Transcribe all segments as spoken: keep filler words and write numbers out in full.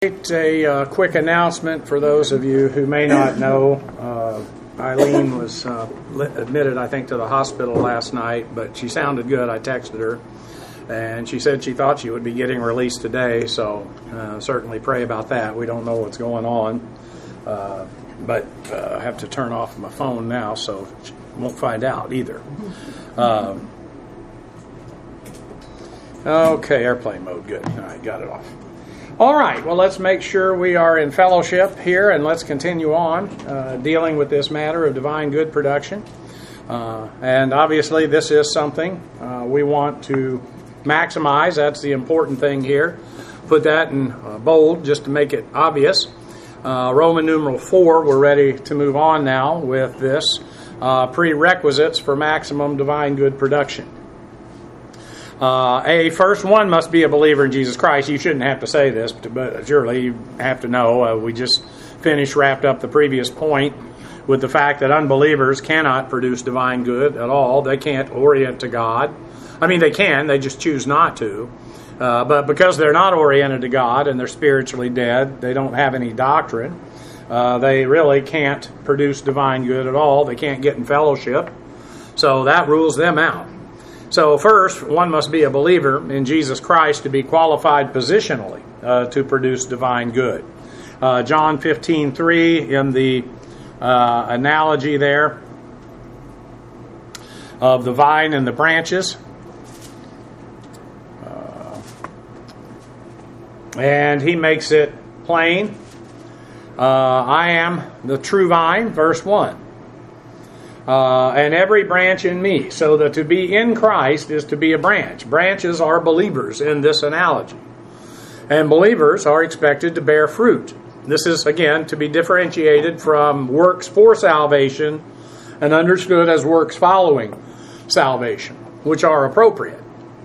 A uh, quick announcement for those of you who may not know. Uh, Eileen was uh, admitted, I think, to the hospital last night, but she sounded good. I texted her, and she said she thought she would be getting released today, so uh, certainly pray about that. We don't know what's going on, uh, but uh, I have to turn off my phone now, so she won't find out either. Um, okay, airplane mode, good. All right, got it off. All right, well, let's make sure we are in fellowship here, and let's continue on uh, dealing with this matter of divine good production. Uh, and obviously, this is something uh, we want to maximize. That's the important thing here. Put that in uh, bold just to make it obvious. Uh, Roman numeral four, we're ready to move on now with this. Uh, prerequisites for maximum divine good production. Uh, a, first one must be a believer in Jesus Christ. You shouldn't have to say this, but surely you have to know. Uh, we just finished, wrapped up the previous point with the fact that unbelievers cannot produce divine good at all. They can't orient to God. I mean, they can, they just choose not to. Uh, but because they're not oriented to God and they're spiritually dead, they don't have any doctrine. Uh, they really can't produce divine good at all. They can't get in fellowship. So that rules them out. So first, one must be a believer in Jesus Christ to be qualified positionally uh, to produce divine good. Uh, John fifteen three, in the uh, analogy there of the vine and the branches. Uh, and he makes it plain. Uh, I am the true vine, verse one. Uh, and every branch in me. So that to be in Christ is to be a branch. Branches are believers in this analogy. And believers are expected to bear fruit. This is, again, to be differentiated from works for salvation and understood as works following salvation, which are appropriate.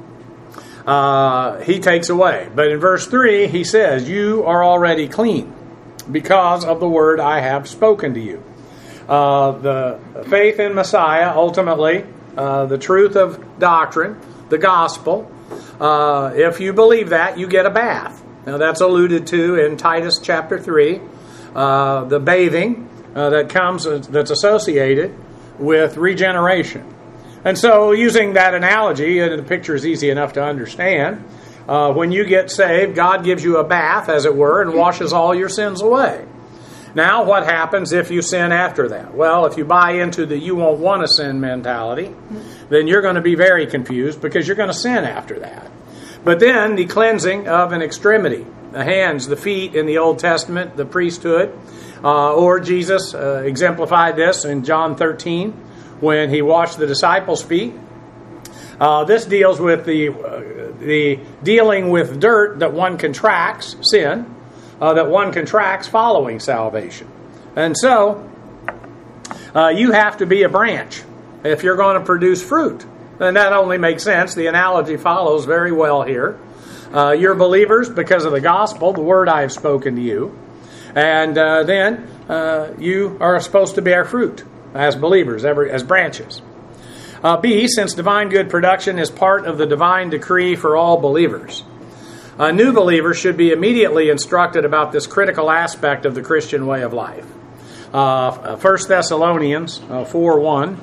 Uh, he takes away. But in verse three, he says, you are already clean because of the word I have spoken to you. Uh, the faith in Messiah, ultimately, uh, the truth of doctrine, the gospel. Uh, if you believe that, you get a bath. Now, that's alluded to in Titus chapter three. Uh, the bathing uh, that comes, that's associated with regeneration. And so, using that analogy, and the picture is easy enough to understand, uh, when you get saved, God gives you a bath, as it were, and washes all your sins away. Now, what happens if you sin after that? Well, if you buy into the you won't want to sin mentality, then you're going to be very confused because you're going to sin after that. But then the cleansing of an extremity, the hands, the feet in the Old Testament, the priesthood, uh, or Jesus uh, exemplified this in John thirteen when he washed the disciples' feet. Uh, this deals with the, uh, the dealing with dirt that one contracts, sin, Uh, that one contracts following salvation. And so, uh, you have to be a branch if you're going to produce fruit. And that only makes sense. The analogy follows very well here. Uh, you're believers because of the gospel, the word I have spoken to you. And uh, then uh, you are supposed to bear fruit as believers, every, as branches. Uh, B, since divine good production is part of the divine decree for all believers. A new believer should be immediately instructed about this critical aspect of the Christian way of life. Uh, First Thessalonians uh, four one.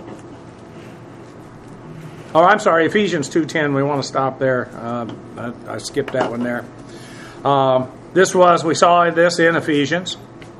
Oh, I'm sorry, Ephesians two ten. We want to stop there. Uh, I, I skipped that one there. Uh, this was, we saw this in Ephesians,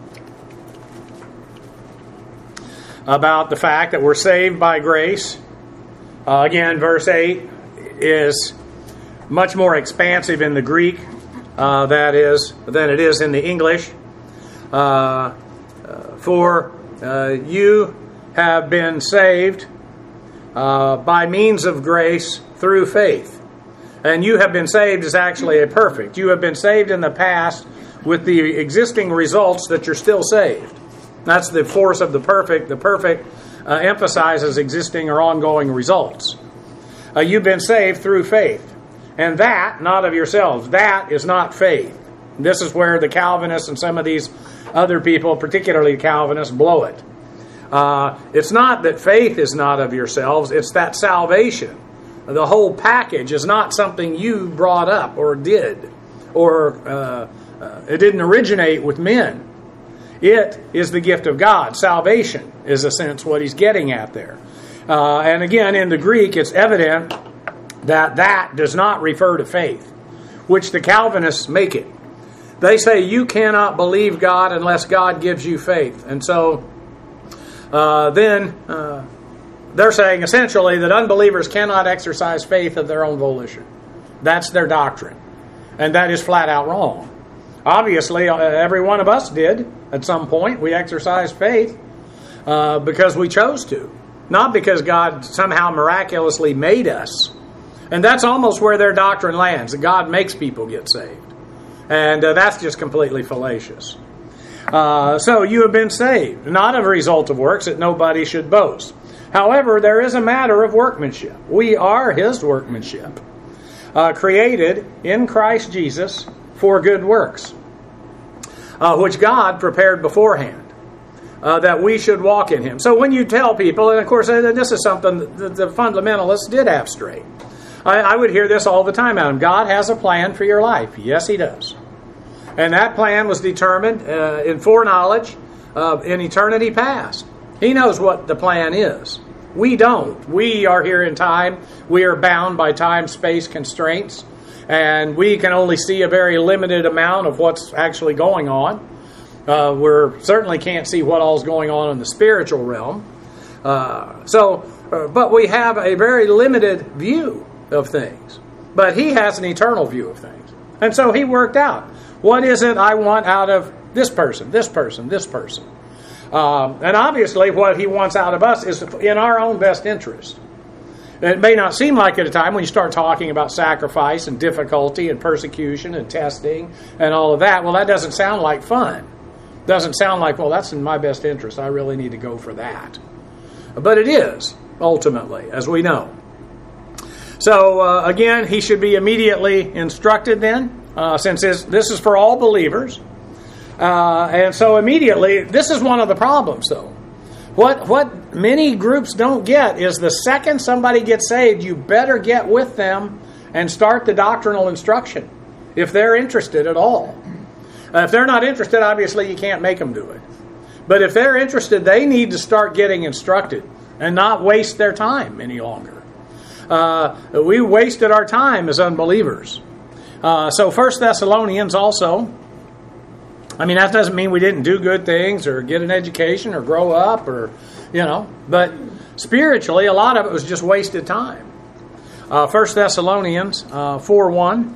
about the fact that we're saved by grace. Uh, again, verse eight is much more expansive in the Greek uh, that is than it is in the English. Uh, uh, for uh, you have been saved uh, by means of grace through faith. And you have been saved is actually a perfect. You have been saved in the past with the existing results that you're still saved. That's the force of the perfect. The perfect uh, emphasizes existing or ongoing results. Uh, you've been saved through faith. And that, not of yourselves, that is not faith. This is where the Calvinists and some of these other people, particularly Calvinists, blow it. Uh, it's not that faith is not of yourselves, it's that salvation. The whole package is not something you brought up or did or uh, uh, it didn't originate with men. It is the gift of God. Salvation is, in a sense, what he's getting at there. Uh, and again, in the Greek, it's evident that that does not refer to faith, which the Calvinists make it. They say you cannot believe God unless God gives you faith. And so uh, then uh, they're saying essentially that unbelievers cannot exercise faith of their own volition. That's their doctrine. And that is flat out wrong. Obviously, uh, every one of us did at some point. We exercised faith uh, because we chose to. Not because God somehow miraculously made us. And that's almost where their doctrine lands, that God makes people get saved. And uh, that's just completely fallacious. Uh, so you have been saved, not as a result of works, that nobody should boast. However, there is a matter of workmanship. We are his workmanship, uh, created in Christ Jesus for good works, uh, which God prepared beforehand, uh, that we should walk in him. So when you tell people, and of course this is something that the fundamentalists did have straight. I, I would hear this all the time out of them. God has a plan for your life. Yes, he does. And that plan was determined uh, in foreknowledge uh, in eternity past. He knows what the plan is. We don't. We are here in time. We are bound by time-space constraints. And we can only see a very limited amount of what's actually going on. Uh, we certainly can't see what all's going on in the spiritual realm. Uh, so, uh, but we have a very limited view of things. But he has an eternal view of things. And so he worked out, what is it I want out of this person, this person, this person? Um, and obviously what he wants out of us is in our own best interest. It may not seem like it at a time when you start talking about sacrifice and difficulty and persecution and testing and all of that. Well, that doesn't sound like fun. Doesn't sound like, well, that's in my best interest. I really need to go for that. But it is, ultimately, as we know. So, uh, again, he should be immediately instructed then, uh, since this, this is for all believers. Uh, and so immediately, this is one of the problems, though. What what many groups don't get is the second somebody gets saved, you better get with them and start the doctrinal instruction, if they're interested at all. Uh, if they're not interested, obviously you can't make them do it. But if they're interested, they need to start getting instructed and not waste their time any longer. Uh, we wasted our time as unbelievers. Uh, so First Thessalonians also, I mean, that doesn't mean we didn't do good things or get an education or grow up or, you know, but spiritually, a lot of it was just wasted time. Uh, First Thessalonians uh, four one.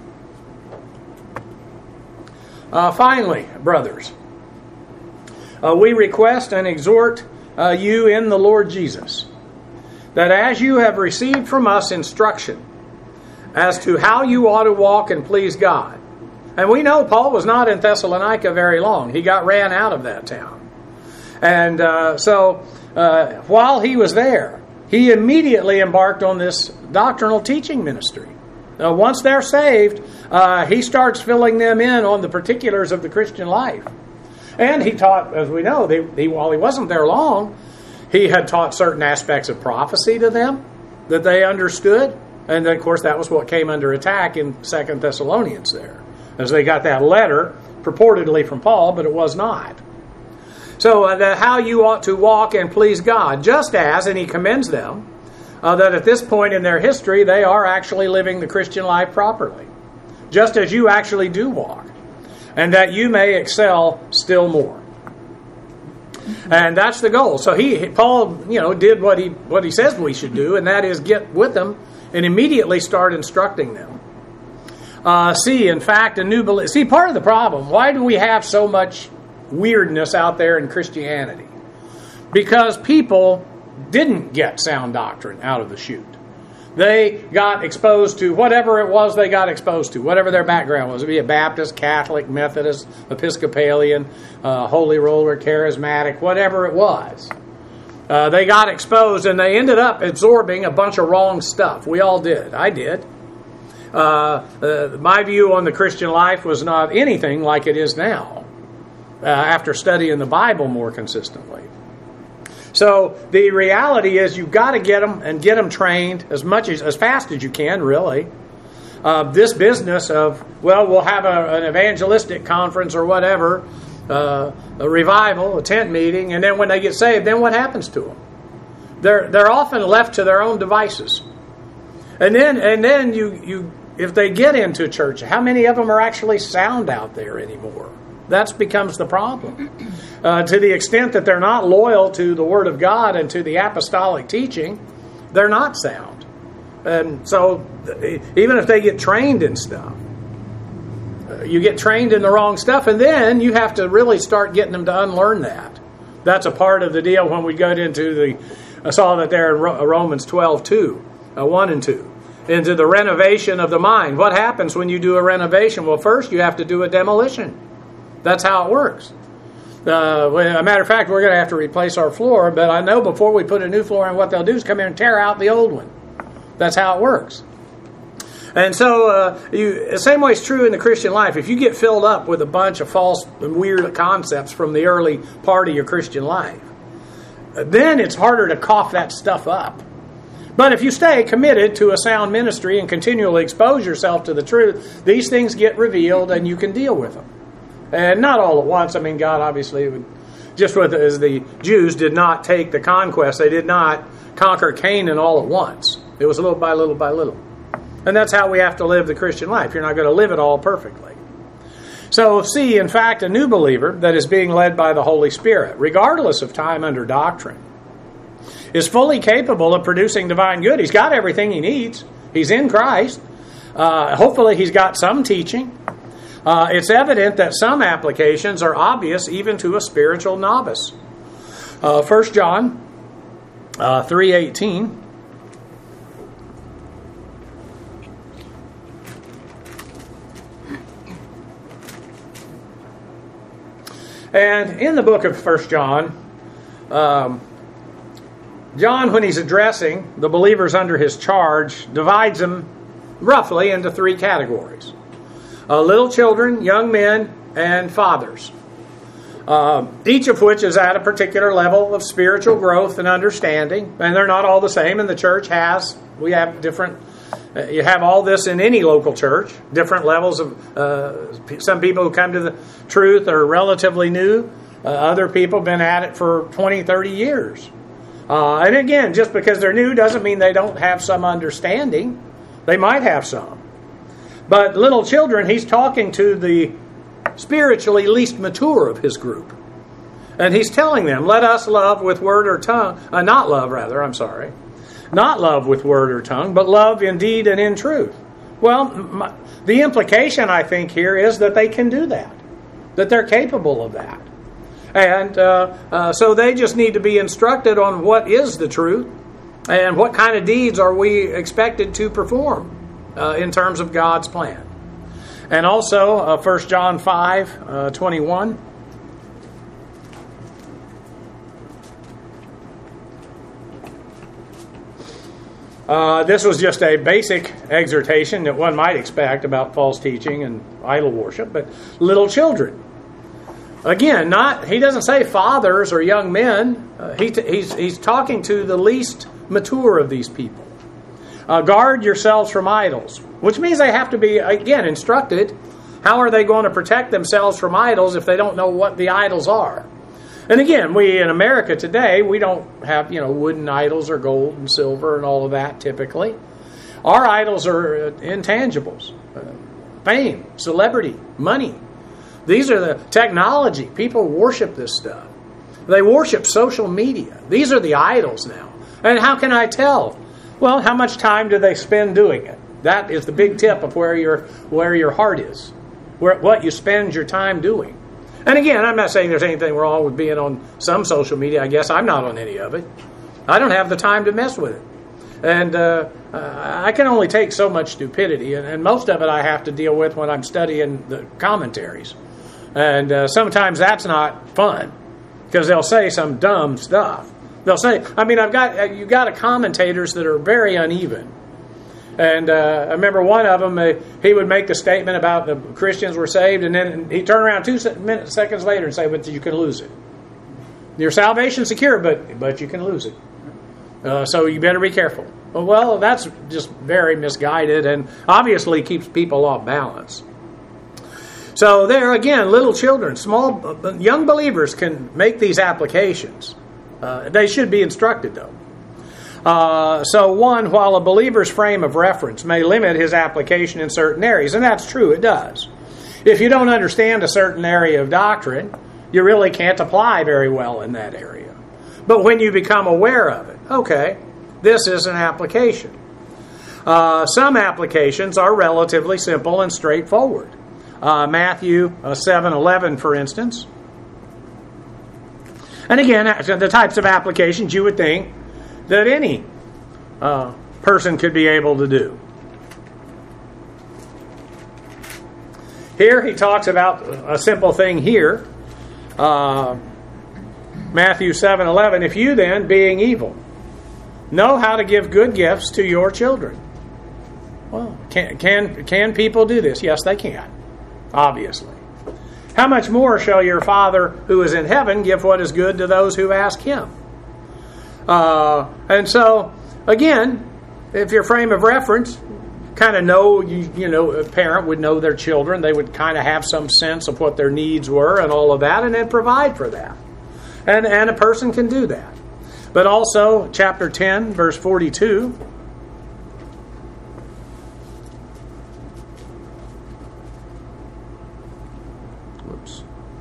Uh, finally, brothers, uh, we request and exhort uh, you in the Lord Jesus, that as you have received from us instruction as to how you ought to walk and please God. And we know Paul was not in Thessalonica very long. He got ran out of that town. And uh, so uh, while he was there, he immediately embarked on this doctrinal teaching ministry. Uh, once they're saved, uh, he starts filling them in on the particulars of the Christian life. And he taught, as we know, they, he, while he wasn't there long, he had taught certain aspects of prophecy to them that they understood. And then, of course, that was what came under attack in Second Thessalonians there, as they got that letter purportedly from Paul, but it was not. So uh, that how you ought to walk and please God, just as, and he commends them, uh, that at this point in their history, they are actually living the Christian life properly, just as you actually do walk, and that you may excel still more. And that's the goal. So he, Paul, you know, did what he what he says we should do, and that is get with them and immediately start instructing them. Uh, see, in fact, a new belief. See, part of the problem, why do we have so much weirdness out there in Christianity? Because people didn't get sound doctrine out of the chute. They got exposed to whatever it was they got exposed to, whatever their background was. It would be a Baptist, Catholic, Methodist, Episcopalian, uh, Holy Roller, Charismatic, whatever it was. Uh, they got exposed and they ended up absorbing a bunch of wrong stuff. We all did. I did. Uh, uh, my view on the Christian life was not anything like it is now, uh, after studying the Bible more consistently. So the reality is you've got to get them and get them trained as much as, as fast as you can, really. Uh, uh, this business of, well, we'll have a, an evangelistic conference or whatever, uh, a revival, a tent meeting, and then when they get saved, then what happens to them? They're they're often left to their own devices. And then and then you you if they get into church, how many of them are actually sound out there anymore? That becomes the problem. Uh, to the extent that they're not loyal to the Word of God and to the apostolic teaching, they're not sound. And so even if they get trained in stuff, uh, you get trained in the wrong stuff, and then you have to really start getting them to unlearn that. That's a part of the deal when we got into the, I saw that there in Romans twelve two, uh, one and two, into the renovation of the mind. What happens when you do a renovation? Well, first you have to do a demolition. That's how it works. Uh, well, a matter of fact, we're going to have to replace our floor, but I know before we put a new floor in, what they'll do is come in and tear out the old one. That's how it works. And so, uh, you, the same way is true in the Christian life. If you get filled up with a bunch of false and weird concepts from the early part of your Christian life, then it's harder to cough that stuff up. But if you stay committed to a sound ministry and continually expose yourself to the truth, these things get revealed and you can deal with them. And not all at once. I mean, God obviously would, just with as the Jews did not take the conquest, they did not conquer Canaan all at once. It was little by little by little. And that's how we have to live the Christian life. You're not going to live it all perfectly. So see, in fact, a new believer that is being led by the Holy Spirit, regardless of time under doctrine, is fully capable of producing divine good. He's got everything he needs. He's in Christ. Uh, hopefully he's got some teaching. Uh, it's evident that some applications are obvious even to a spiritual novice. Uh, First John uh, three eighteen. And in the book of First John, um, John, when he's addressing the believers under his charge, divides them roughly into three categories. Uh, little children, young men, and fathers. Uh, each of which is at a particular level of spiritual growth and understanding. And they're not all the same, and the church has. We have different... Uh, you have all this in any local church. Different levels of... Uh, some people who come to the truth are relatively new. Uh, other people have been at it for twenty, thirty years. Uh, and again, just because they're new doesn't mean they don't have some understanding. They might have some. But little children, he's talking to the spiritually least mature of his group. And he's telling them, let us love with word or tongue, uh, not love rather, I'm sorry. Not love with word or tongue, but love in deed and in truth. Well, my, the implication, I think, here is that they can do that. That they're capable of that. And uh, uh, so they just need to be instructed on what is the truth and what kind of deeds are we expected to perform. Uh, in terms of God's plan. And also, uh, First John five, uh, twenty-one. Uh, this was just a basic exhortation that one might expect about false teaching and idol worship, but little children. Again, not he doesn't say fathers or young men. Uh, he t- he's, he's talking to the least mature of these people. Uh, guard yourselves from idols, which means they have to be, again, instructed. How are they going to protect themselves from idols if they don't know what the idols are? And again, we in America today, we don't have, you know, wooden idols or gold and silver and all of that typically. Our idols are intangibles. Uh, fame, celebrity, money. These are the technology. People worship this stuff. They worship social media. These are the idols now. And how can I tell? Well, how much time do they spend doing it? That is the big tip of where your where your heart is, where what you spend your time doing. And again, I'm not saying there's anything wrong with being on some social media. I guess I'm not on any of it. I don't have the time to mess with it. And uh, uh, I can only take so much stupidity, and, and most of it I have to deal with when I'm studying the commentaries. And uh, sometimes that's not fun, because they'll say some dumb stuff. They'll say, I mean, I've got you got a commentators that are very uneven. And uh, I remember one of them, uh, he would make the statement about the Christians were saved, and then he'd turn around two minutes, seconds later and say, but you can lose it. Your salvation's secure, but but you can lose it. Uh, so you better be careful. Well, that's just very misguided and obviously keeps people off balance. So there again, little children, small, young believers can make these applications. Uh, they should be instructed, though. Uh, so one, while a believer's frame of reference may limit his application in certain areas, and that's true, it does. If you don't understand a certain area of doctrine, you really can't apply very well in that area. But when you become aware of it, okay, this is an application. Uh, some applications are relatively simple and straightforward. Uh, Matthew uh, seven eleven, for instance. And again, the types of applications you would think that any uh, person could be able to do. Here he talks about a simple thing here. Uh, Matthew seven eleven, if you then, being evil, know how to give good gifts to your children. Well, can, can, can people do this? Yes, they can, obviously. How much more shall your Father who is in heaven give what is good to those who ask him? Uh, and so, again, if your frame of reference, kind of know, you, you know, a parent would know their children. They would kind of have some sense of what their needs were and all of that, and then provide for that. And, and a person can do that. But also, chapter ten, verse forty-two. Whoops.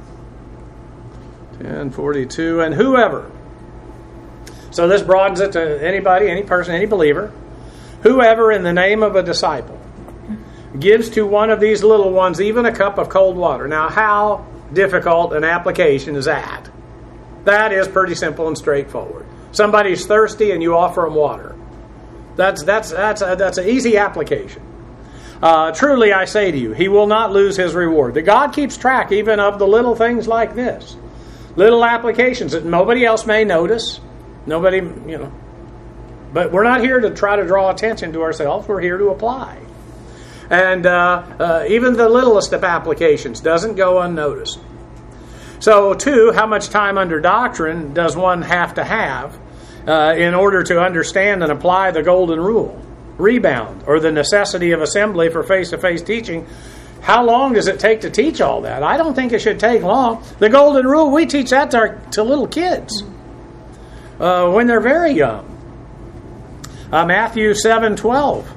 ten forty-two. And whoever. So this broadens it to anybody, any person, any believer. Whoever in the name of a disciple gives to one of these little ones even a cup of cold water. Now, how difficult an application is that? That is pretty simple and straightforward. Somebody's thirsty and you offer them water. That's that's that's a, that's an easy application. Uh, truly, I say to you, he will not lose his reward. The God keeps track even of the little things like this, little applications that nobody else may notice. Nobody, you know. But we're not here to try to draw attention to ourselves. We're here to apply. And uh, uh, even the littlest of applications doesn't go unnoticed. So, two, how much time under doctrine does one have to have uh, in order to understand and apply the golden rule? Rebound, or the necessity of assembly for face-to-face teaching. How long does it take to teach all that? I don't think it should take long. The golden rule, we teach that to, our, to little kids uh, when they're very young. Uh, Matthew seven twelve.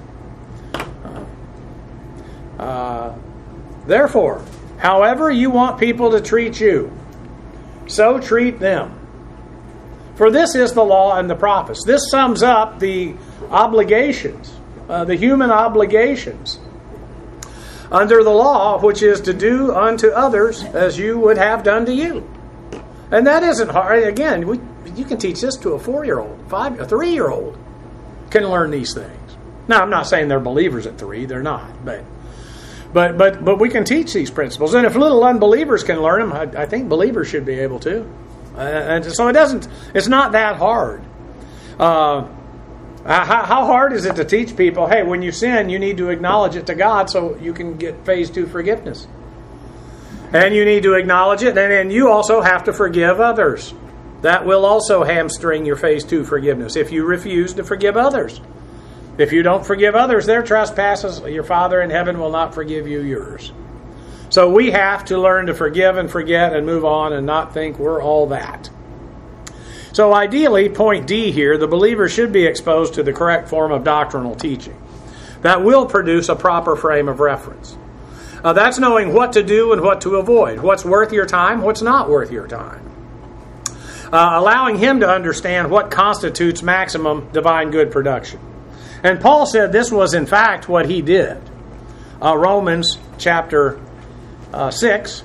Uh, uh, Therefore, however you want people to treat you, so treat them. For this is the law and the prophets. This sums up the obligations, uh, the human obligations under the law, which is to do unto others as you would have done to you. And that isn't hard. Again, we, you can teach this to a four-year-old, five, a three-year-old can learn these things. Now, I'm not saying they're believers at three. They're not. But but but but we can teach these principles. And if little unbelievers can learn them, I, I think believers should be able to. Uh, and so it doesn't, it's not that hard. Uh, how, how hard is it to teach people, hey, when you sin, you need to acknowledge it to God so you can get phase two forgiveness. And you need to acknowledge it, and then you also have to forgive others. That will also hamstring your phase two forgiveness if you refuse to forgive others. If you don't forgive others their trespasses, your Father in heaven will not forgive you yours. So we have to learn to forgive and forget and move on and not think we're all that. So ideally, point D here, the believer should be exposed to the correct form of doctrinal teaching that will produce a proper frame of reference. Uh, that's knowing what to do and what to avoid. What's worth your time, what's not worth your time. Uh, allowing him to understand what constitutes maximum divine good production. And Paul said this was in fact what he did. Uh, Romans chapter uh, six,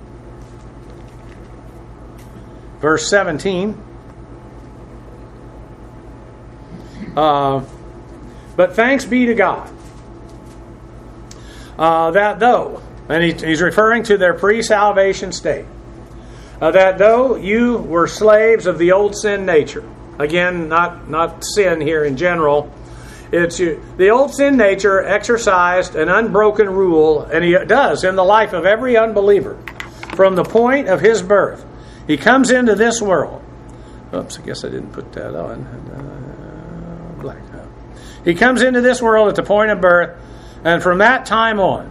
verse seventeen. Uh, but thanks be to God uh, that though, and he, he's referring to their pre-salvation state, Uh, that though you were slaves of the old sin nature, again, not not sin here in general, it's you, the old sin nature exercised an unbroken rule, and he does in the life of every unbeliever from the point of his birth. He comes into this world. Oops, I guess I didn't put that on. Uh, black. He comes into this world at the point of birth, and from that time on,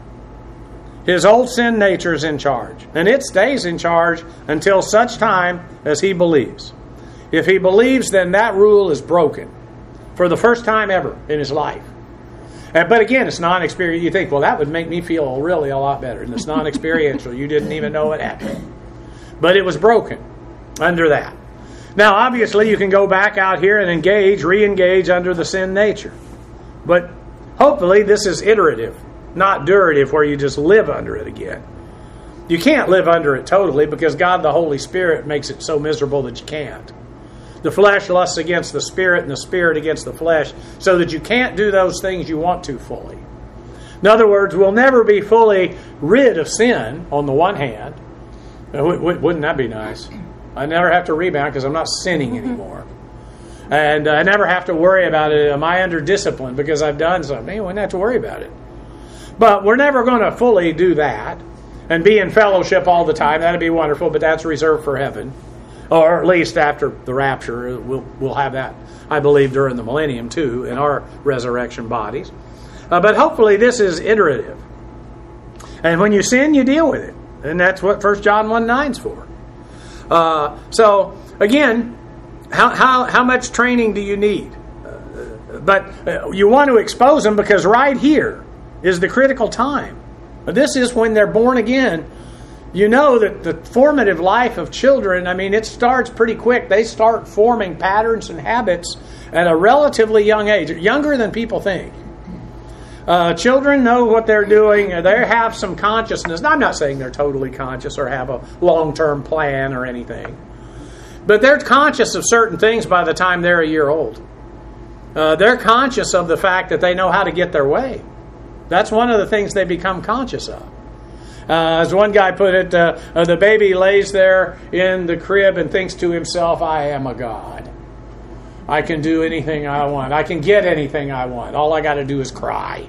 his old sin nature is in charge. And it stays in charge until such time as he believes. If he believes, then that rule is broken for the first time ever in his life. And, but again, it's non-experiential. You think, well, that would make me feel really a lot better. And it's non-experiential. You didn't even know it happened. But it was broken under that. Now, obviously, you can go back out here and engage, re-engage under the sin nature. But hopefully this is iterative, not durative, where you just live under it again. You can't live under it totally because God the Holy Spirit makes it so miserable that you can't. The flesh lusts against the Spirit and the Spirit against the flesh, so that you can't do those things you want to fully. In other words, we'll never be fully rid of sin on the one hand. Wouldn't that be nice? I never have to rebound because I'm not sinning anymore. And I never have to worry about it. Am I under discipline because I've done something? You wouldn't have to worry about it. But we're never going to fully do that and be in fellowship all the time. That'd be wonderful, but that's reserved for heaven. Or at least after the rapture. We'll, we'll have that, I believe, during the millennium too, in our resurrection bodies. Uh, but hopefully this is iterative. And when you sin, you deal with it. And that's what First John one nine is for. Uh, so, again, how, how, how much training do you need? Uh, but uh, you want to expose them because right here is the critical time. This is when they're born again. You know that the formative life of children, I mean, it starts pretty quick. They start forming patterns and habits at a relatively young age, younger than people think. Uh, children know what they're doing. They have some consciousness. Now, I'm not saying they're totally conscious or have a long-term plan or anything. But they're conscious of certain things by the time they're a year old. Uh, they're conscious of the fact that they know how to get their way. That's one of the things they become conscious of. Uh, as one guy put it, uh, uh, the baby lays there in the crib and thinks to himself, I am a god. I can do anything I want. I can get anything I want. All I got to do is cry.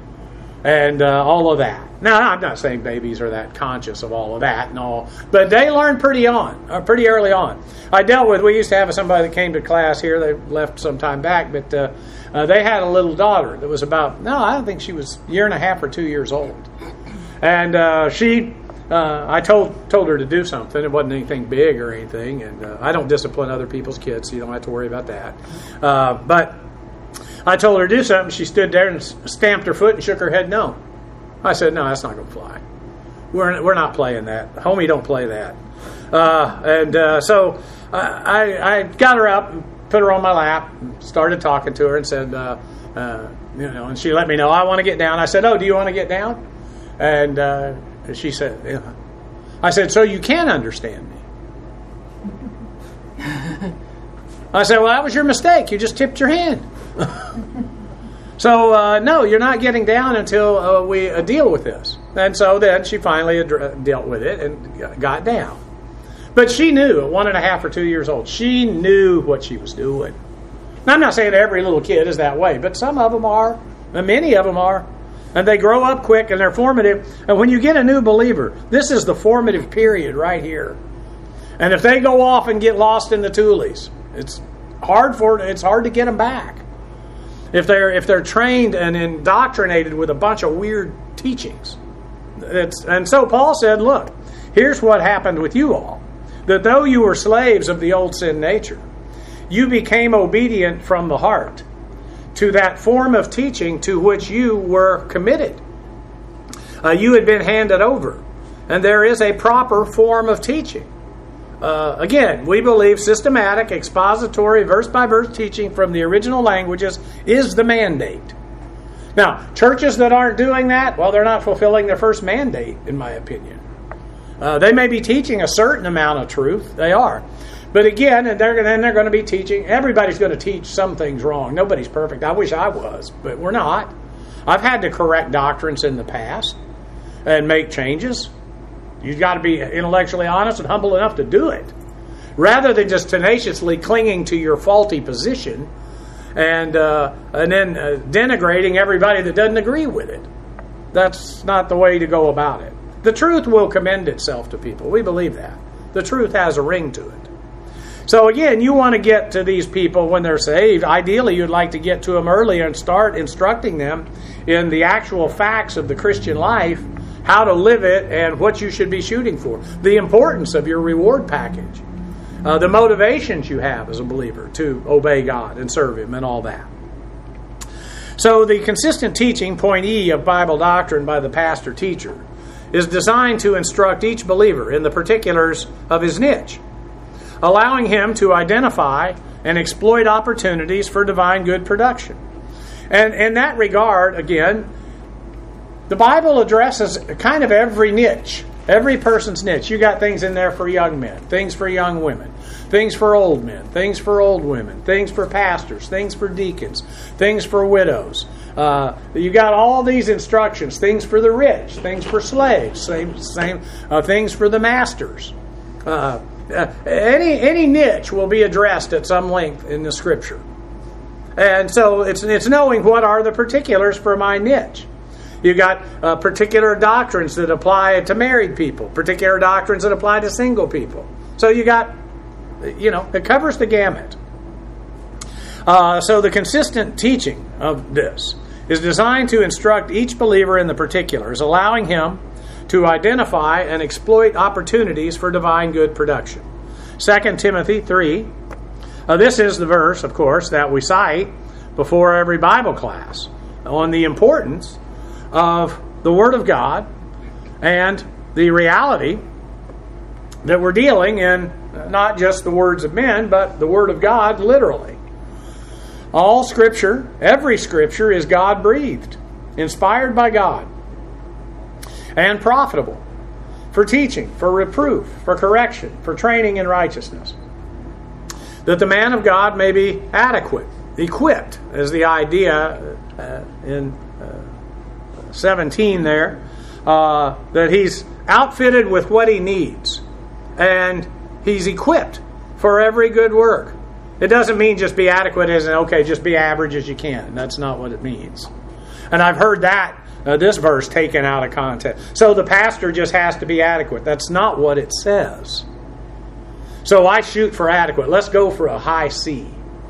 And uh, all of that. Now, I'm not saying babies are that conscious of all of that and all, but they learn pretty on, uh, pretty early on. I dealt with, we used to have somebody that came to class here. They left some time back, but uh, uh, they had a little daughter that was about, no, I don't think she was a year and a half or two years old. And uh, she, uh, I told told her to do something. It wasn't anything big or anything. And uh, I don't discipline other people's kids, so you don't have to worry about that. Uh, but I told her to do something. She stood there and stamped her foot and shook her head no. I said, no, that's not going to fly. We're we're not playing that. Homie, don't play that. Uh, and uh, so I, I got her up and put her on my lap and started talking to her and said, uh, uh, you know, and she let me know, I want to get down. I said, oh, do you want to get down? And uh, she said, yeah. I said, so you can understand me. I said, well, that was your mistake. You just tipped your hand. so, uh, no, you're not getting down until uh, we uh, deal with this. And so then she finally ad- dealt with it and got down. But she knew at one and a half or two years old, she knew what she was doing. Now, I'm not saying every little kid is that way, but some of them are, and many of them are. And they grow up quick and they're formative. And when you get a new believer, this is the formative period right here. And if they go off and get lost in the Tulies, it's hard for it's hard to get them back. If they're if they're trained and indoctrinated with a bunch of weird teachings. It's, and so Paul said, look, here's what happened with you all. That though you were slaves of the old sin nature, you became obedient from the heart to that form of teaching to which you were committed. Uh, you had been handed over. And there is a proper form of teaching. Uh, again, we believe systematic, expository, verse-by-verse teaching from the original languages is the mandate. Now, churches that aren't doing that, well, they're not fulfilling their first mandate, in my opinion. Uh, they may be teaching a certain amount of truth. They are. But again, and they're, then they're going to be teaching. Everybody's going to teach some things wrong. Nobody's perfect. I wish I was, but we're not. I've had to correct doctrines in the past and make changes. You've got to be intellectually honest and humble enough to do it, rather than just tenaciously clinging to your faulty position and uh, and then uh, denigrating everybody that doesn't agree with it. That's not the way to go about it. The truth will commend itself to people. We believe that. The truth has a ring to it. So again, you want to get to these people when they're saved. Ideally, you'd like to get to them earlier and start instructing them in the actual facts of the Christian life, how to live it, and what you should be shooting for. The importance of your reward package. Uh, the motivations you have as a believer to obey God and serve Him and all that. So the consistent teaching, point E, of Bible doctrine by the pastor-teacher is designed to instruct each believer in the particulars of his niche, allowing him to identify and exploit opportunities for divine good production. And in that regard, again, the Bible addresses kind of every niche, every person's niche. You got things in there for young men, things for young women, things for old men, things for old women, things for pastors, things for deacons, things for widows. Uh, you got all these instructions, things for the rich, things for slaves, same, same uh, things for the masters. Uh, Uh, any any niche will be addressed at some length in the Scripture. And so it's it's knowing what are the particulars for my niche. You got uh, particular doctrines that apply to married people, particular doctrines that apply to single people. So you got, you know, it covers the gamut. Uh, so the consistent teaching of this is designed to instruct each believer in the particulars, allowing him to identify and exploit opportunities for divine good production. Second Timothy three. Uh, this is the verse, of course, that we cite before every Bible class on the importance of the Word of God and the reality that we're dealing in not just the words of men, but the Word of God literally. All Scripture, every Scripture is God-breathed, inspired by God, and profitable for teaching, for reproof, for correction, for training in righteousness, that the man of God may be adequate, equipped, is the idea uh, in uh, seventeen there, uh, that he's outfitted with what he needs, and he's equipped for every good work. It doesn't mean just be adequate as in, okay, just be average as you can. That's not what it means. And I've heard that Uh, this verse taken out of context. So the pastor just has to be adequate. That's not what it says. So I shoot for adequate. Let's go for a high C.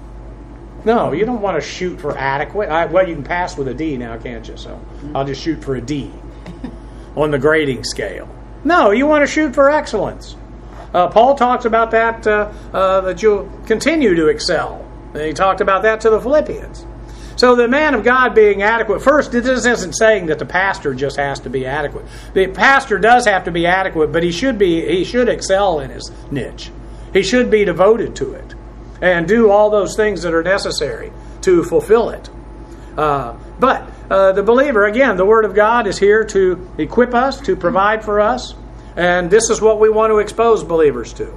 No, you don't want to shoot for adequate. I, well, you can pass with a D now, can't you? So I'll just shoot for a D on the grading scale. No, you want to shoot for excellence. Uh, Paul talks about that, uh, uh, that you'll continue to excel. And he talked about that to the Philippians. So the man of God being adequate, first, this isn't saying that the pastor just has to be adequate. The pastor does have to be adequate, but he should be he should excel in his niche. He should be devoted to it and do all those things that are necessary to fulfill it. Uh, but uh, the believer, again, the Word of God is here to equip us, to provide for us, and this is what we want to expose believers to.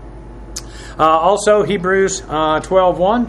Uh, also, Hebrews uh, twelve one.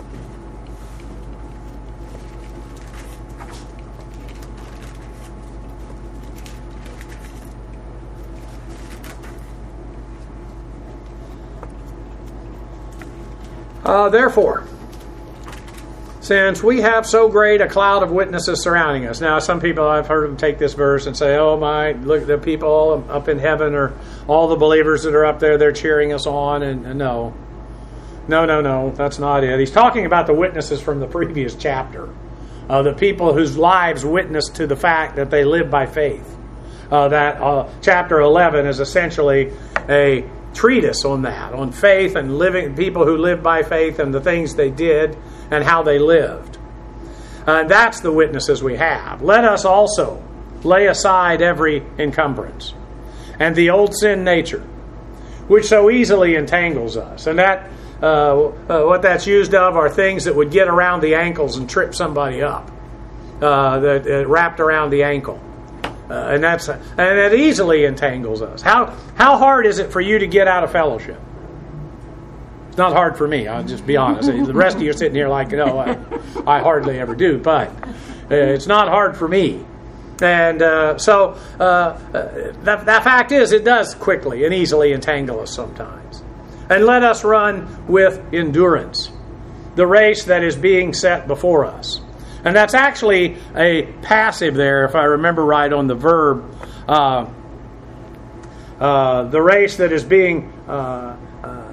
Uh, therefore, since we have so great a cloud of witnesses surrounding us. Now, some people, I've heard them take this verse and say, oh my, look, the people up in heaven or all the believers that are up there, they're cheering us on. And, and no, no, no, no, that's not it. He's talking about the witnesses from the previous chapter. Uh, the people whose lives witness to the fact that they live by faith. Uh, that uh, chapter eleven is essentially a treatise on that, on faith and living, people who live by faith and the things they did and how they lived. And that's the witnesses we have. Let us also lay aside every encumbrance and the old sin nature, which so easily entangles us. And that uh, uh, what that's used of are things that would get around the ankles and trip somebody up, uh, that uh, wrapped around the ankle. Uh, and that's and it easily entangles us. How how hard is it for you to get out of fellowship? It's not hard for me. I'll just be honest. The rest of you are sitting here like, no, I, I hardly ever do. But uh, it's not hard for me. And uh, so uh, uh, that, that fact is, it does quickly and easily entangle us sometimes. And let us run with endurance the race that is being set before us. And that's actually a passive there, if I remember right, on the verb. Uh, uh, the race that is being uh, uh,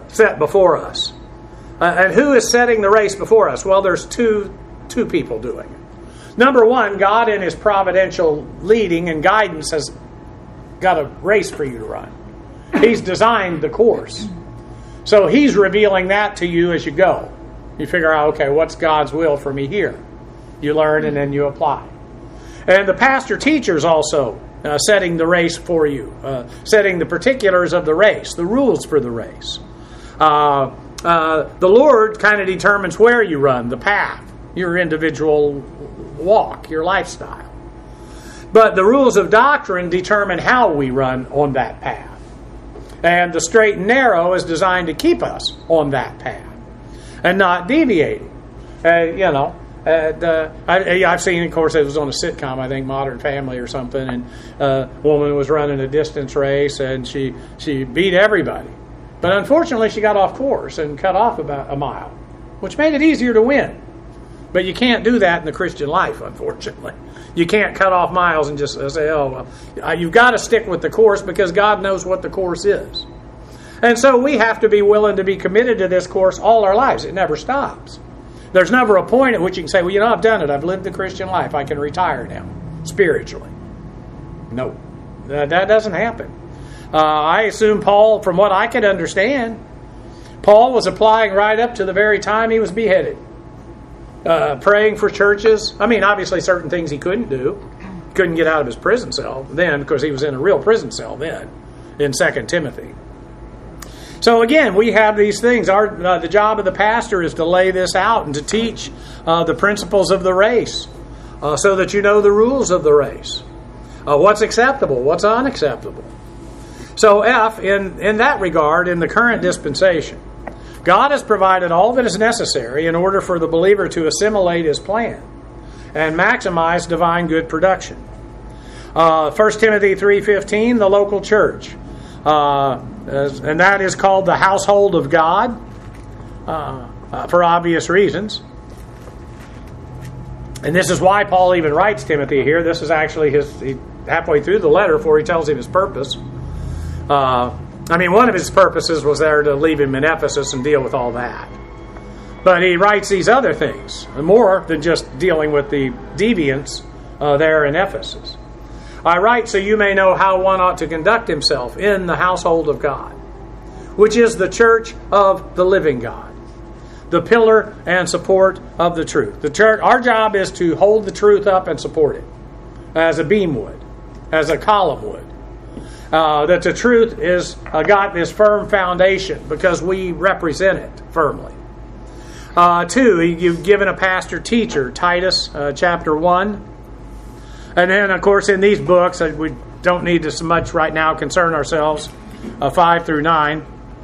set before us. Uh, and who is setting the race before us? Well, there's two two people doing it. Number one, God in His providential leading and guidance has got a race for you to run. He's designed the course. So He's revealing that to you as you go. You figure out, okay, what's God's will for me here? You learn and then you apply. And the pastor teacher's also uh, setting the race for you, uh, setting the particulars of the race, the rules for the race. Uh, uh, the Lord kind of determines where you run, the path, your individual walk, your lifestyle. But the rules of doctrine determine how we run on that path. And the straight and narrow is designed to keep us on that path and not deviating. Uh, you know, uh, the, I, I've seen, of course, it was on a sitcom, I think, Modern Family or something, and uh, a woman was running a distance race, and she, she beat everybody. But unfortunately, she got off course and cut off about a mile, which made it easier to win. But you can't do that in the Christian life, unfortunately. You can't cut off miles and just say, oh, well, you've got to stick with the course because God knows what the course is. And so we have to be willing to be committed to this course all our lives. It never stops. There's never a point at which you can say, well, you know, I've done it. I've lived the Christian life. I can retire now, spiritually. No, that, that doesn't happen. Uh, I assume Paul, from what I could understand, Paul was applying right up to the very time he was beheaded. Uh, praying for churches. I mean, obviously certain things he couldn't do. Couldn't get out of his prison cell then, because he was in a real prison cell then, in Second Timothy. So again, we have these things. Our uh, the job of the pastor is to lay this out and to teach uh, the principles of the race, uh, so that you know the rules of the race. Uh, what's acceptable, what's unacceptable. So F, in, in that regard, in the current dispensation, God has provided all that is necessary in order for the believer to assimilate His plan and maximize divine good production. Uh, First Timothy three fifteen, the local church. Uh, and that is called the household of God, uh, uh, for obvious reasons. And this is why Paul even writes Timothy here. This is actually his he, halfway through the letter before he tells him his purpose. Uh, I mean, one of his purposes was there to leave him in Ephesus and deal with all that. But he writes these other things, more than just dealing with the deviants uh, there in Ephesus. I write so you may know how one ought to conduct himself in the household of God, which is the church of the living God, the pillar and support of the truth. The church, our job is to hold the truth up and support it, as a beam would, as a column would. Uh, that the truth is uh, got this firm foundation because we represent it firmly. Uh, two, you've given a pastor teacher, Titus uh, chapter one. And then, of course, in these books, uh, we don't need to so much right now concern ourselves, uh, five through nine.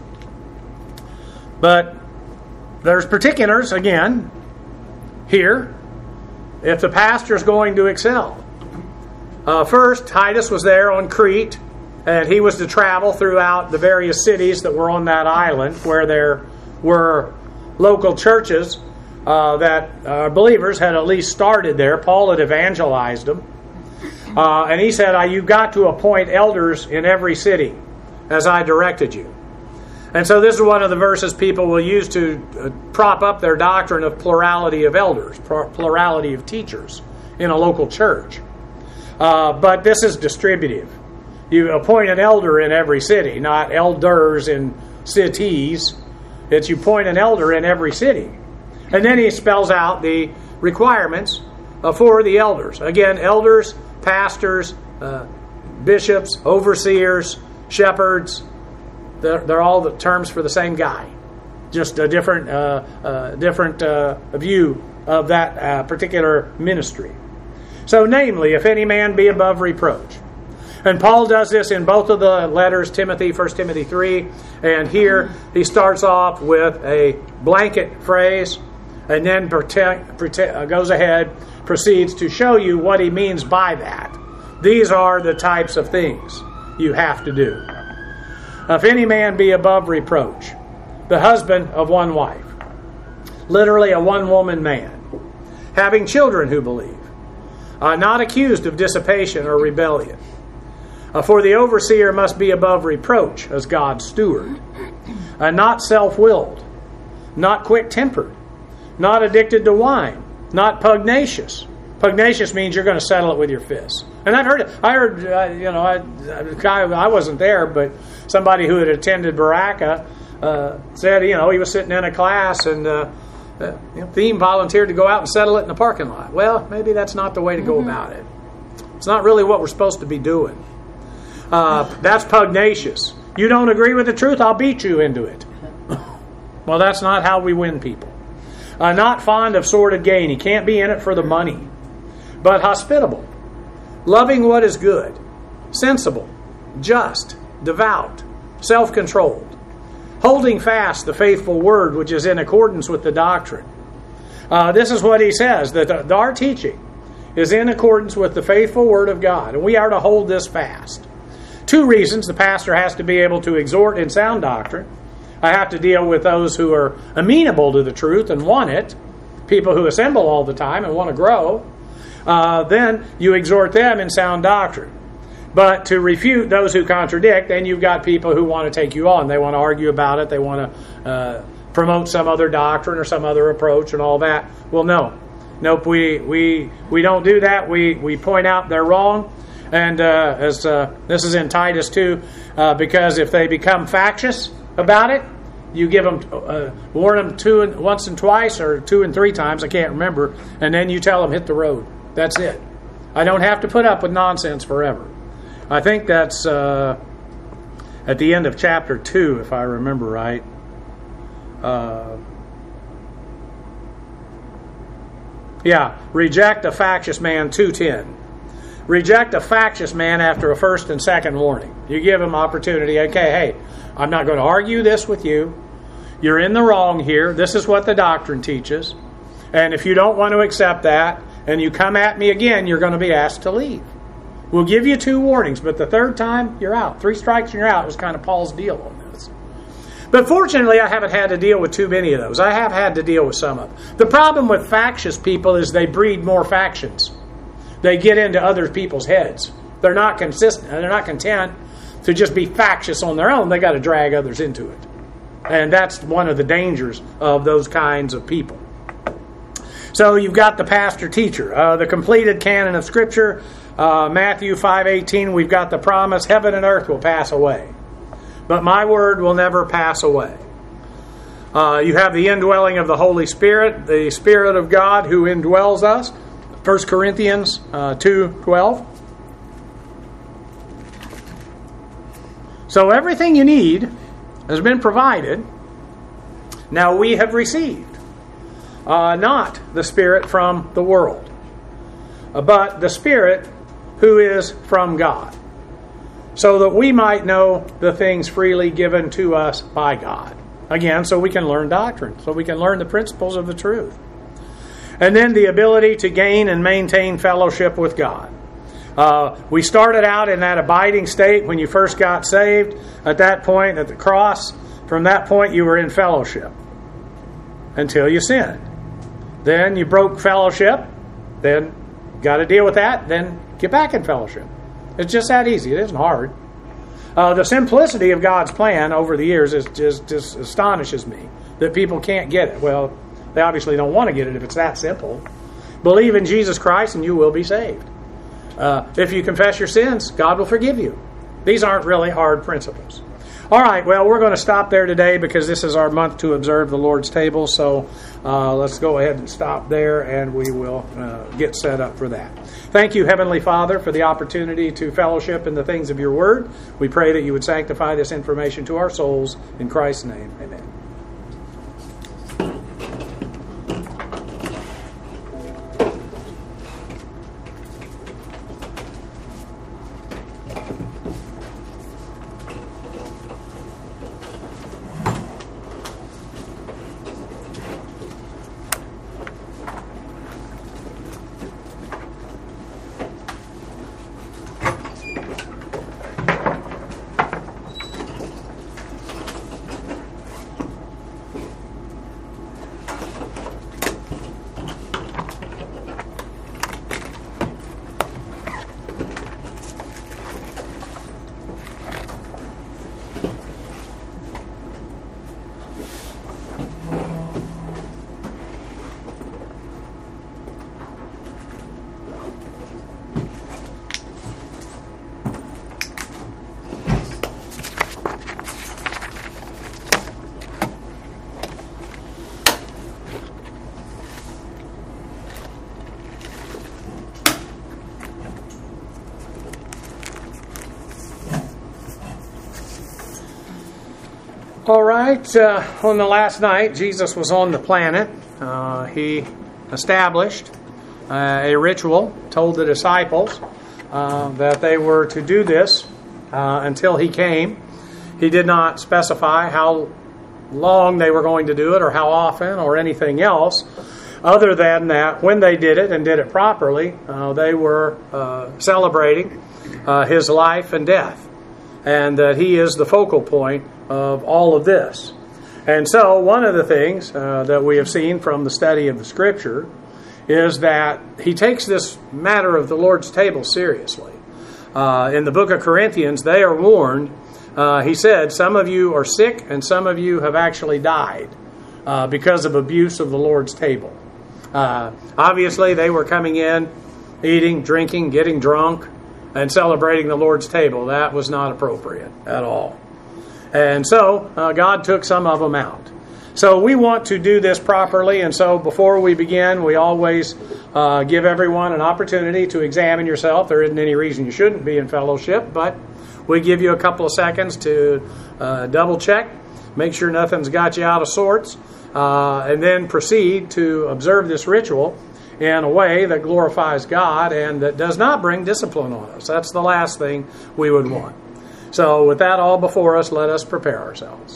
But there's particulars, again, here, if the pastor is going to excel. Uh, first, Titus was there on Crete. And he was to travel throughout the various cities that were on that island where there were local churches uh, that uh, believers had at least started there. Paul had evangelized them. Uh, and he said, you've got to appoint elders in every city as I directed you. And so this is one of the verses people will use to uh, prop up their doctrine of plurality of elders, plurality of teachers in a local church. Uh, but this is distributive. You appoint an elder in every city, not elders in cities. It's you appoint an elder in every city. And then he spells out the requirements uh, for the elders. Again, elders, pastors, uh, bishops, overseers, shepherds, they're, they're all the terms for the same guy. Just a different, uh, uh, different uh, view of that uh, particular ministry. So, namely, if any man be above reproach. And Paul does this in both of the letters, Timothy, First Timothy three, and here he starts off with a blanket phrase and then protect, protect, goes ahead, proceeds to show you what he means by that. These are the types of things you have to do. If any man be above reproach, the husband of one wife, literally a one-woman man, having children who believe, uh, not accused of dissipation or rebellion. Uh, for the overseer must be above reproach as God's steward, uh, not self-willed, not quick-tempered, not addicted to wine, not pugnacious. Pugnacious means you're going to settle it with your fists. And I've heard it. I heard, uh, you know, I, I wasn't there, but somebody who had attended Baraka uh, said, you know, he was sitting in a class and uh, uh, you know, Theme volunteered to go out and settle it in the parking lot. Well, maybe that's not the way to go mm-hmm. about it. It's not really what we're supposed to be doing. Uh, that's pugnacious. You don't agree with the truth, I'll beat you into it. Well, that's not how we win people. Uh, not fond of sordid gain. He can't be in it for the money. But hospitable, loving what is good, sensible, just, devout, self-controlled, holding fast the faithful word which is in accordance with the doctrine. Uh, this is what he says, that the, our teaching is in accordance with the faithful word of God, and we are to hold this fast. Two reasons. The pastor has to be able to exhort in sound doctrine. I have to deal with those who are amenable to the truth and want it, people who assemble all the time and want to grow. Uh, then you exhort them in sound doctrine. But to refute those who contradict, then you've got people who want to take you on. They want to argue about it. They want to uh, promote some other doctrine or some other approach and all that. Well, no. Nope, we we, we don't do that. We, we point out they're wrong. And uh, as uh, this is in Titus two, uh, because if they become factious about it, you give them, uh, warn them two and, once and twice or two and three times, I can't remember, and then you tell them hit the road. That's it. I don't have to put up with nonsense forever. I think that's uh, at the end of chapter two, if I remember right. Uh, yeah, reject a factious man, two ten. Reject a factious man after a first and second warning. You give him opportunity. Okay, hey, I'm not going to argue this with you. You're in the wrong here. This is what the doctrine teaches. And if you don't want to accept that, and you come at me again, you're going to be asked to leave. We'll give you two warnings, but the third time, you're out. Three strikes and you're out. It was kind of Paul's deal on this. But fortunately, I haven't had to deal with too many of those. I have had to deal with some of them. The problem with factious people is they breed more factions. They get into other people's heads. They're not consistent. They're not content to just be factious on their own. They got to drag others into it. And that's one of the dangers of those kinds of people. So you've got the pastor-teacher, uh, the completed canon of Scripture, uh, Matthew five eighteen, we've got the promise, heaven and earth will pass away, but my word will never pass away. Uh, you have the indwelling of the Holy Spirit, the Spirit of God who indwells us, First Corinthians uh, two twelve. So everything you need has been provided. Now we have received. Uh, not the Spirit from the world, uh, but the Spirit who is from God, so that we might know the things freely given to us by God. Again, so we can learn doctrine, so we can learn the principles of the truth. And then the ability to gain and maintain fellowship with God. Uh, we started out in that abiding state when you first got saved. At that point, at the cross, from that point you were in fellowship until you sinned. Then you broke fellowship, then got to deal with that, then get back in fellowship. It's just that easy. It isn't hard. Uh, the simplicity of God's plan over the years is just, just astonishes me that people can't get it. Well, they obviously don't want to get it if it's that simple. Believe in Jesus Christ and you will be saved. Uh, if you confess your sins, God will forgive you. These aren't really hard principles. All right, well, we're going to stop there today because this is our month to observe the Lord's table. So uh, let's go ahead and stop there, and we will uh, get set up for that. Thank you, Heavenly Father, for the opportunity to fellowship in the things of your word. We pray that you would sanctify this information to our souls. In Christ's name, amen. All right, uh, on the last night, Jesus was on the planet. Uh, he established uh, a ritual, told the disciples uh, that they were to do this uh, until he came. He did not specify how long they were going to do it or how often or anything else, other than that when they did it and did it properly, uh, they were uh, celebrating uh, his life and death, and that he is the focal point of all of this. And so one of the things uh, that we have seen from the study of the Scripture is that he takes this matter of the Lord's table seriously. Uh, in the book of Corinthians, they are warned. Uh, he said, some of you are sick and some of you have actually died uh, because of abuse of the Lord's table. Uh, obviously, they were coming in, eating, drinking, getting drunk, and celebrating the Lord's table. That was not appropriate at all. And so uh, God took some of them out. So we want to do this properly, and so before we begin, we always uh, give everyone an opportunity to examine yourself. There isn't any reason you shouldn't be in fellowship, but we give you a couple of seconds to uh, double check, make sure nothing's got you out of sorts, uh, and then proceed to observe this ritual in a way that glorifies God and that does not bring discipline on us. That's the last thing we would want. So with that all before us, let us prepare ourselves.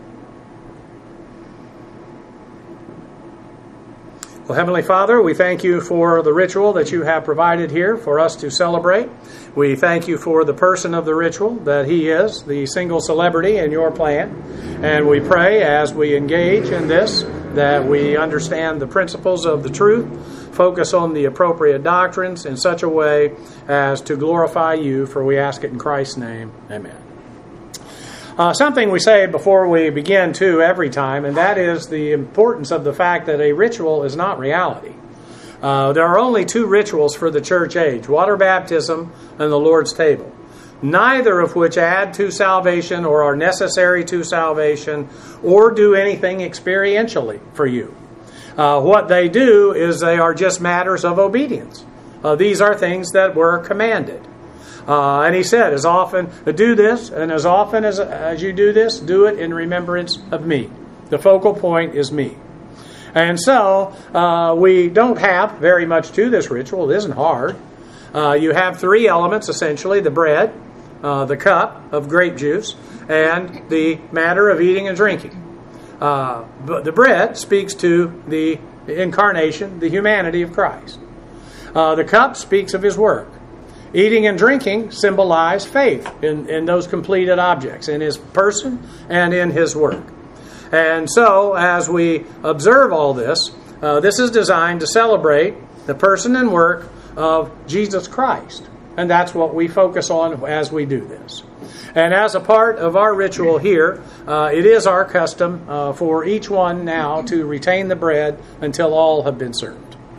Well, Heavenly Father, we thank you for the ritual that you have provided here for us to celebrate. We thank you for the person of the ritual, that he is the single celebrity in your plan. And we pray as we engage in this that we understand the principles of the truth, focus on the appropriate doctrines in such a way as to glorify you, for we ask it in Christ's name. Amen. Uh, something we say before we begin, too, every time, and that is the importance of the fact that a ritual is not reality. Uh, there are only two rituals for the church age, water baptism and the Lord's table, neither of which add to salvation or are necessary to salvation or do anything experientially for you. Uh, what they do is they are just matters of obedience. Uh, these are things that were commanded. Uh, and he said, as often, do this, and as often as, as you do this, do it in remembrance of me. The focal point is me. And so, uh, we don't have very much to this ritual. It isn't hard. Uh, you have three elements, essentially, the bread, uh, the cup of grape juice, and the matter of eating and drinking. Uh, but the bread speaks to the incarnation, the humanity of Christ. Uh, the cup speaks of his work. Eating and drinking symbolize faith in, in those completed objects, in his person and in his work. And so, as we observe all this, uh, this is designed to celebrate the person and work of Jesus Christ. And that's what we focus on as we do this. And as a part of our ritual here, uh, it is our custom uh, for each one now to retain the bread until all have been served.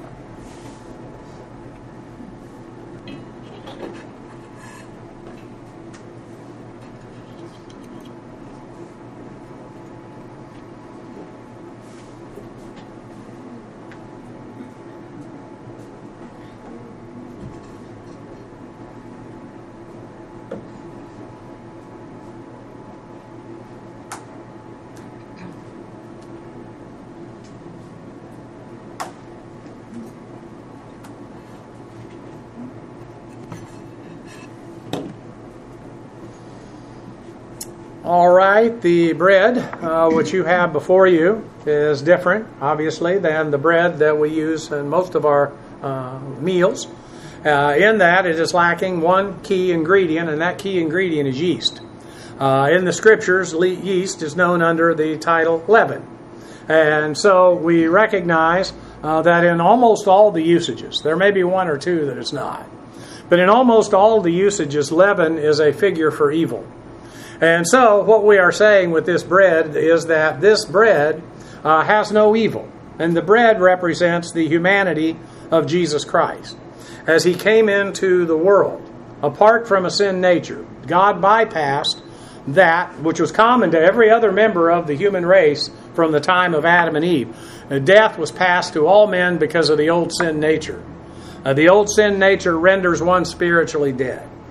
All right, the bread uh, which you have before you is different, obviously, than the bread that we use in most of our uh, meals. Uh, in that, it is lacking one key ingredient, and that key ingredient is yeast. Uh, in the Scriptures, yeast is known under the title leaven. And so we recognize uh, that in almost all the usages, there may be one or two that it's not, but in almost all the usages, leaven is a figure for evil. And so what we are saying with this bread is that this bread uh, has no evil. And the bread represents the humanity of Jesus Christ. As he came into the world, apart from a sin nature, God bypassed that which was common to every other member of the human race from the time of Adam and Eve. Uh, death was passed to all men because of the old sin nature. Uh, the old sin nature renders one spiritually dead.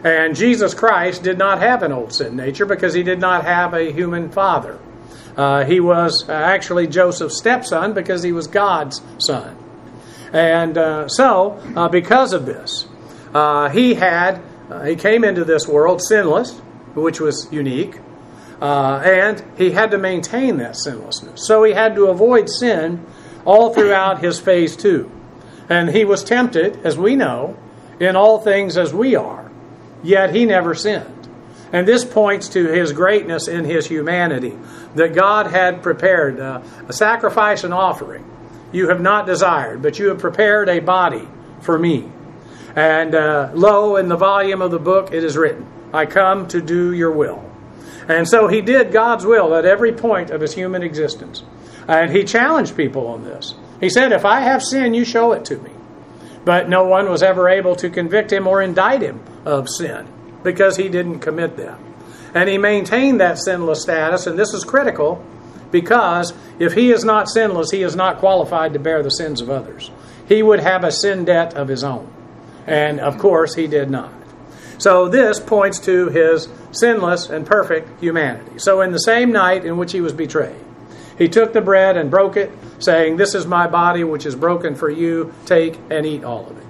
And Jesus Christ did not have an old sin nature because he did not have a human father. Uh, he was uh, actually Joseph's stepson because he was God's son. And uh, so, uh, because of this, uh, he had uh, he came into this world sinless, which was unique, uh, and he had to maintain that sinlessness. So he had to avoid sin all throughout his phase two. And he was tempted, as we know, in all things as we are, yet he never sinned. And this points to his greatness in his humanity, that God had prepared uh, a sacrifice and offering you have not desired, but you have prepared a body for me. And uh, lo, in the volume of the book it is written, I come to do your will. And so he did God's will at every point of his human existence. And he challenged people on this. He said, if I have sin, you show it to me. But no one was ever able to convict him or indict him of sin, because he didn't commit them. And he maintained that sinless status, and this is critical, because if he is not sinless, he is not qualified to bear the sins of others. He would have a sin debt of his own. And, of course, he did not. So this points to his sinless and perfect humanity. So in the same night in which he was betrayed, he took the bread and broke it, saying, this is my body which is broken for you. Take and eat all of it.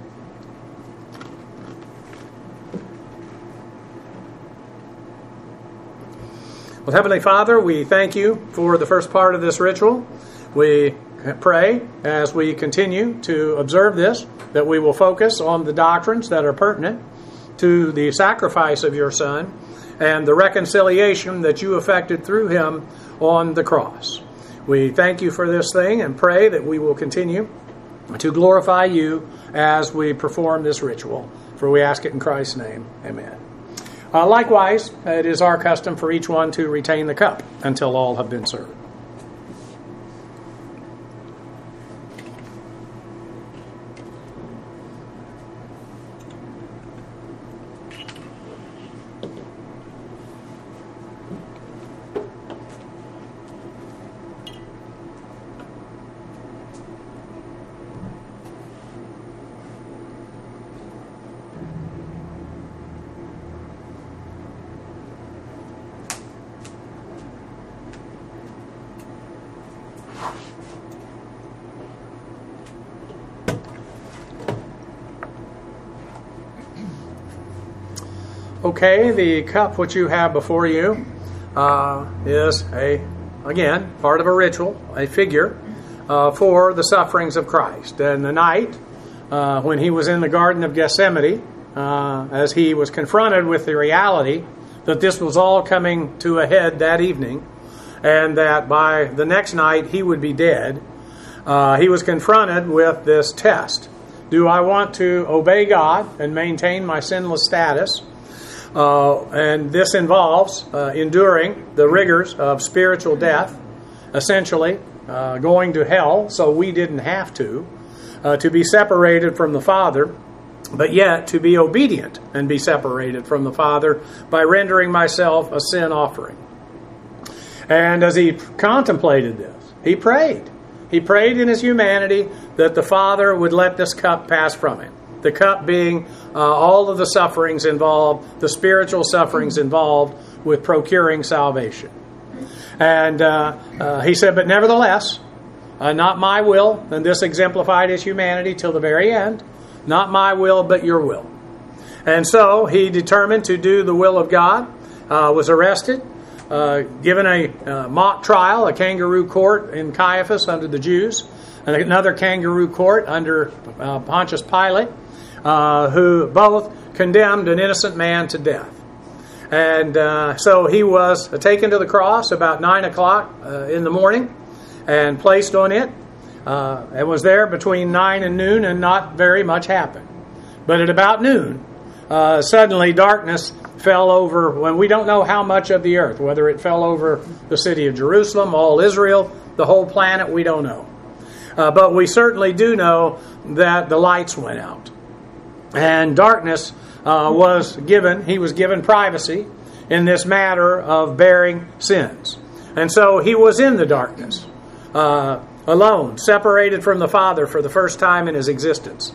Well, Heavenly Father, we thank you for the first part of this ritual. We pray as we continue to observe this, that we will focus on the doctrines that are pertinent to the sacrifice of your Son and the reconciliation that you effected through him on the cross. We thank you for this thing and pray that we will continue to glorify you as we perform this ritual. For we ask it in Christ's name. Amen. Uh, likewise, it is our custom for each one to retain the cup until all have been served. Okay, the cup which you have before you uh, is, a again, part of a ritual, a figure uh, for the sufferings of Christ. And the night uh, when he was in the Garden of Gethsemane, uh, as he was confronted with the reality that this was all coming to a head that evening, and that by the next night he would be dead, uh, he was confronted with this test. Do I want to obey God and maintain my sinless status? Uh, and this involves uh, enduring the rigors of spiritual death, essentially uh, going to hell, so we didn't have to, uh, to be separated from the Father, but yet to be obedient and be separated from the Father by rendering myself a sin offering. And as he contemplated this, he prayed. He prayed in his humanity that the Father would let this cup pass from him. The cup being uh, all of the sufferings involved, the spiritual sufferings involved with procuring salvation. And uh, uh, he said, but nevertheless, uh, not my will, and this exemplified his humanity till the very end, not my will, but your will. And so he determined to do the will of God, uh, was arrested, uh, given a uh, mock trial, a kangaroo court in Caiaphas under the Jews, and another kangaroo court under uh, Pontius Pilate, Uh, who both condemned an innocent man to death. And uh, so he was taken to the cross about nine o'clock uh, in the morning and placed on it. Uh, and was there between nine and noon, and not very much happened. But at about noon, uh, suddenly darkness fell over, when we don't know how much of the earth, whether it fell over the city of Jerusalem, all Israel, the whole planet, we don't know. Uh, but we certainly do know that the lights went out. And darkness uh, was given, he was given privacy in this matter of bearing sins. And so he was in the darkness, uh, alone, separated from the Father for the first time in his existence.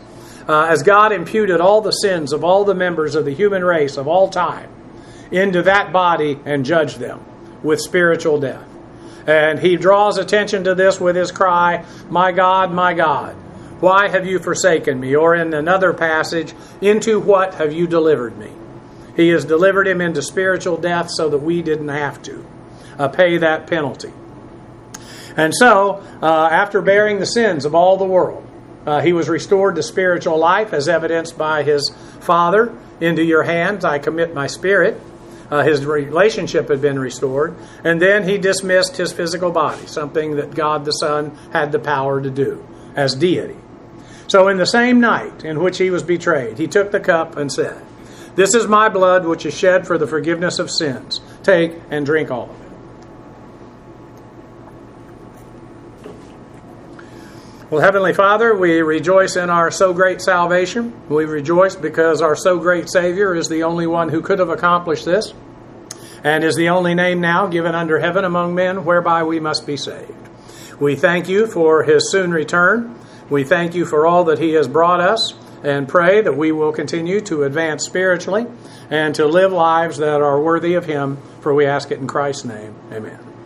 uh, as God imputed all the sins of all the members of the human race of all time into that body and judged them with spiritual death. And he draws attention to this with his cry, "My God, my God, why have you forsaken me?" Or in another passage, "Into what have you delivered me?" He has delivered him into spiritual death so that we didn't have to uh, pay that penalty. And so, uh, after bearing the sins of all the world, uh, he was restored to spiritual life, as evidenced by his Father, "Into your hands I commit my spirit." Uh, his relationship had been restored. And then he dismissed his physical body, something that God the Son had the power to do as deity. So in the same night in which he was betrayed, he took the cup and said, "This is my blood which is shed for the forgiveness of sins. Take and drink all of it." Well, Heavenly Father, we rejoice in our so great salvation. We rejoice because our so great Savior is the only one who could have accomplished this, and is the only name now given under heaven among men whereby we must be saved. We thank you for his soon return. We thank you for all that he has brought us, and pray that we will continue to advance spiritually and to live lives that are worthy of him, for we ask it in Christ's name. Amen.